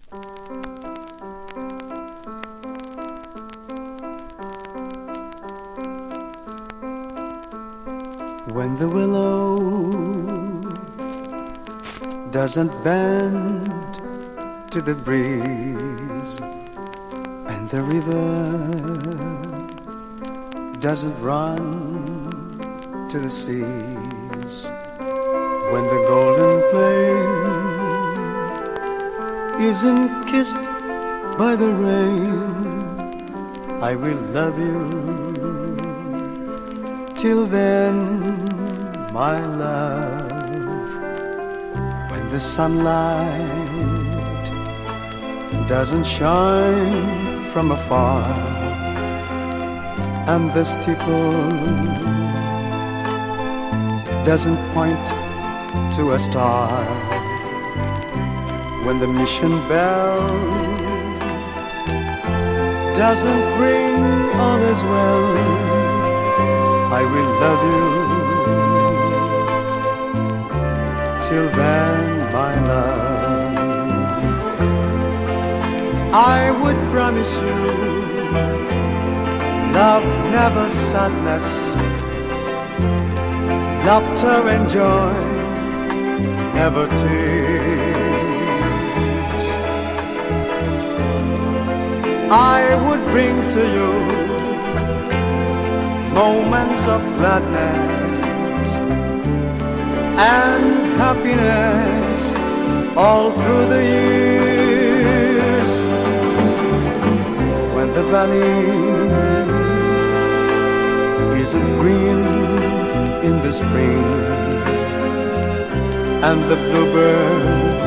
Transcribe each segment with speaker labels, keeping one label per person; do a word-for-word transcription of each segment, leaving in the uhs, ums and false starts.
Speaker 1: When the willow doesn't bend to the breeze, and the river doesn't run to the seas, when the golden flame isn't kissed by the rain, I will love you. Till then, my love, when the sunlight doesn't shine from afar, and the steeple doesn't point to a star, when the mission bell doesn't ring all is well, I will love you. Till then, my love, I would promise you love, never sadness, laughter and joy, never tears. I would bring to you moments of gladness and happiness all through the years. When the valley isn't green in the spring, and the bluebird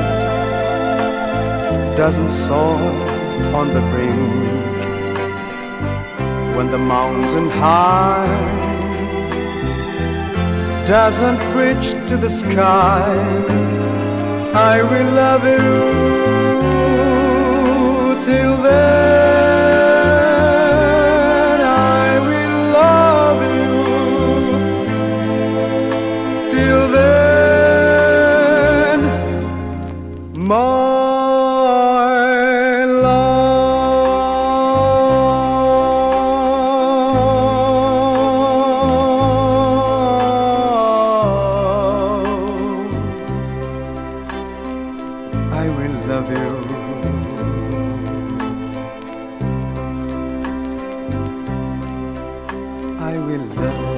Speaker 1: doesn't soar on the brink, when the mountain high doesn't reach to the sky, I will love you. Till then, I will love you. Till then, my I will love you. I will love you.